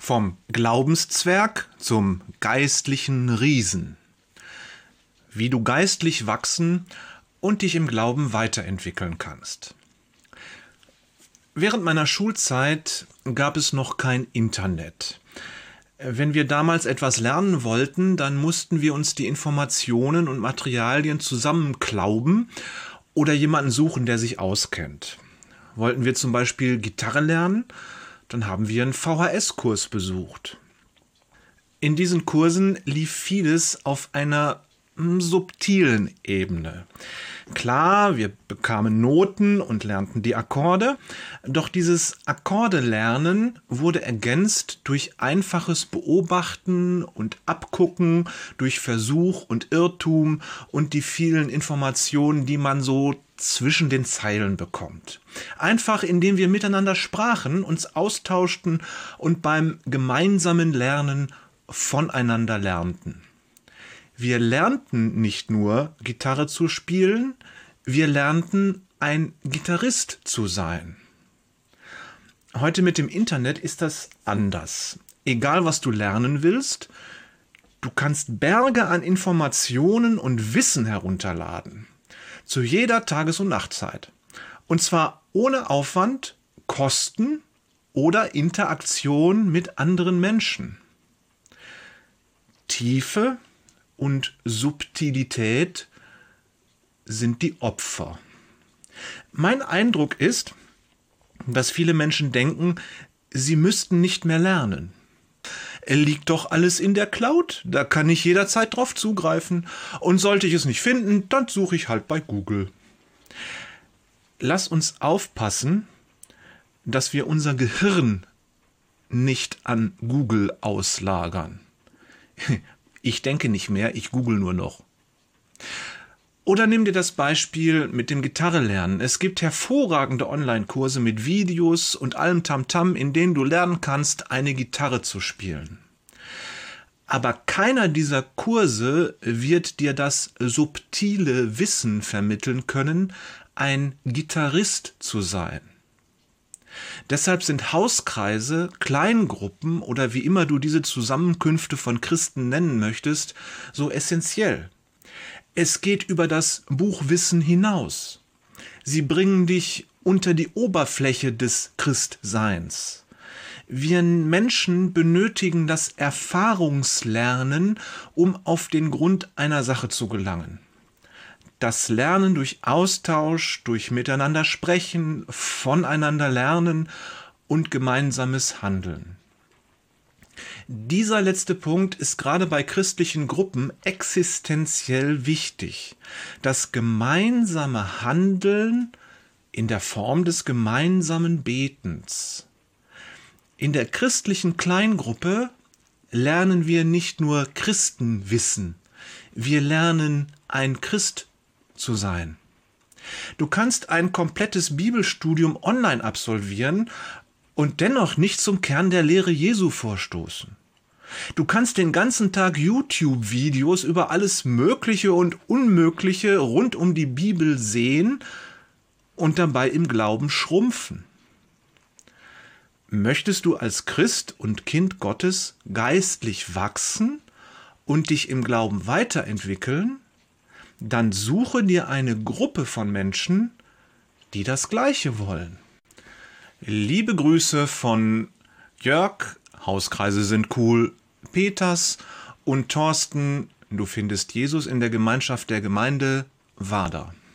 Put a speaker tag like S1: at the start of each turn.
S1: Vom Glaubenszwerg zum geistlichen Riesen. Wie du geistlich wachsen und dich im Glauben weiterentwickeln kannst. Während meiner Schulzeit gab es noch kein Internet. Wenn wir damals etwas lernen wollten, dann mussten wir uns die Informationen und Materialien zusammenklauben oder jemanden suchen, der sich auskennt. Wollten wir zum Beispiel Gitarre lernen, dann haben wir einen VHS-Kurs besucht. In diesen Kursen lief vieles auf einer subtilen Ebene. Klar, wir bekamen Noten und lernten die Akkorde, doch dieses Akkordelernen wurde ergänzt durch einfaches Beobachten und Abgucken, durch Versuch und Irrtum und die vielen Informationen, die man so zwischen den Zeilen bekommt. Einfach indem wir miteinander sprachen, uns austauschten und beim gemeinsamen Lernen voneinander lernten. Wir lernten nicht nur, Gitarre zu spielen, wir lernten, ein Gitarrist zu sein. Heute mit dem Internet ist das anders. Egal, was du lernen willst, du kannst Berge an Informationen und Wissen herunterladen. Zu jeder Tages- und Nachtzeit. Und zwar ohne Aufwand, Kosten oder Interaktion mit anderen Menschen. Tiefe und Subtilität sind die Opfer. Mein Eindruck ist, dass viele Menschen denken, sie müssten nicht mehr lernen. Liegt doch alles in der Cloud, da kann ich jederzeit drauf zugreifen. Und sollte ich es nicht finden, dann suche ich halt bei Google. Lass uns aufpassen, dass wir unser Gehirn nicht an Google auslagern. Ich denke nicht mehr, ich google nur noch. Oder nimm dir das Beispiel mit dem Gitarrelernen. Es gibt hervorragende Online-Kurse mit Videos und allem Tamtam, in denen du lernen kannst, eine Gitarre zu spielen. Aber keiner dieser Kurse wird dir das subtile Wissen vermitteln können, ein Gitarrist zu sein. Deshalb sind Hauskreise, Kleingruppen oder wie immer du diese Zusammenkünfte von Christen nennen möchtest, so essentiell. Es geht über das Buchwissen hinaus. Sie bringen dich unter die Oberfläche des Christseins. Wir Menschen benötigen das Erfahrungslernen, um auf den Grund einer Sache zu gelangen. Das Lernen durch Austausch, durch Miteinander sprechen, voneinander lernen und gemeinsames Handeln. Dieser letzte Punkt ist gerade bei christlichen Gruppen existenziell wichtig. Das gemeinsame Handeln in der Form des gemeinsamen Betens. In der christlichen Kleingruppe lernen wir nicht nur Christenwissen, wir lernen, ein Christ zu sein. Du kannst ein komplettes Bibelstudium online absolvieren und dennoch nicht zum Kern der Lehre Jesu vorstoßen. Du kannst den ganzen Tag YouTube-Videos über alles Mögliche und Unmögliche rund um die Bibel sehen und dabei im Glauben schrumpfen. Möchtest du als Christ und Kind Gottes geistlich wachsen und dich im Glauben weiterentwickeln? Dann suche dir eine Gruppe von Menschen, die das Gleiche wollen. Liebe Grüße von Jörg, Hauskreise sind cool, Peters und Thorsten, du findest Jesus in der Gemeinschaft der Gemeinde Wader.